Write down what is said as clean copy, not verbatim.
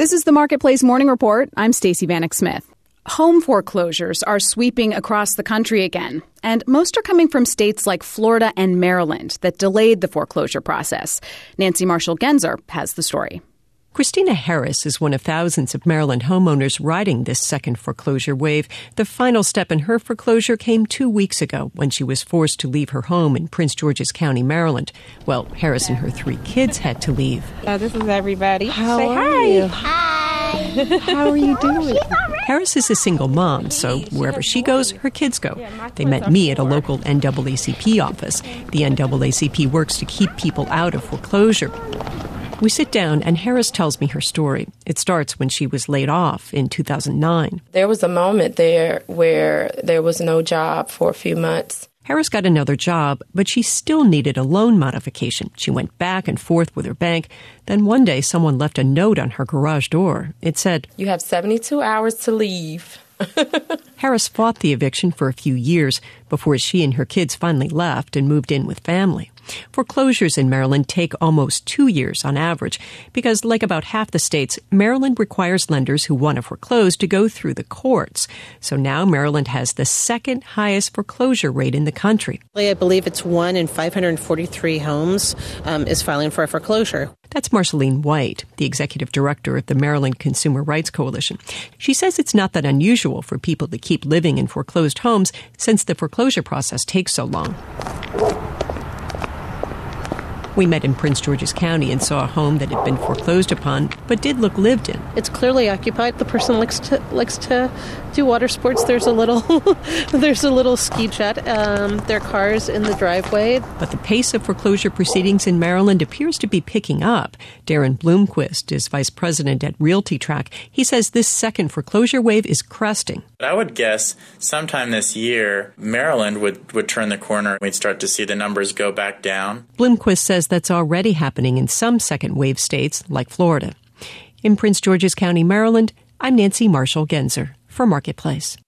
This is the Marketplace Morning Report. I'm Stacey Vanek Smith. Home foreclosures are sweeping across the country again, and most are coming from states like Florida and Maryland that delayed the foreclosure process. Nancy Marshall-Genzer has the story. Christina Harris is one of thousands of Maryland homeowners riding this second foreclosure wave. The final step in her foreclosure came 2 weeks ago when she was forced to leave her home in Prince George's County, Maryland. Well, Harris and her 3 kids had to leave. This is everybody. How are you? Hi. How are you doing? Harris is a single mom, so wherever she goes, her kids go. They met me at a local NAACP office. The NAACP works to keep people out of foreclosure. We sit down, and Harris tells me her story. It starts when she was laid off in 2009. There was a moment there where there was no job for a few months. Harris got another job, but she still needed a loan modification. She went back and forth with her bank. Then one day, someone left a note on her garage door. It said, "You have 72 hours to leave." Harris fought the eviction for a few years before she and her kids finally left and moved in with family. Foreclosures in Maryland take almost 2 years on average because, like about half the states, Maryland requires lenders who want to foreclose to go through the courts. So now Maryland has the second highest foreclosure rate in the country. I believe it's 1 in 543 homes is filing for a foreclosure. That's Marceline White, the executive director of the Maryland Consumer Rights Coalition. She says it's not that unusual for people to keep living in foreclosed homes since the foreclosure process takes so long. We met in Prince George's County and saw a home that had been foreclosed upon, but did look lived in. It's clearly occupied. The person likes to do water sports. There's a little ski jet. There are cars in the driveway. But the pace of foreclosure proceedings in Maryland appears to be picking up. Darren Bloomquist is vice president at RealtyTrack. He says this second foreclosure wave is cresting. I would guess sometime this year, Maryland would turn the corner. We'd start to see the numbers go back down. Bloomquist says that's already happening in some second-wave states like Florida. In Prince George's County, Maryland, I'm Nancy Marshall-Genzer for Marketplace.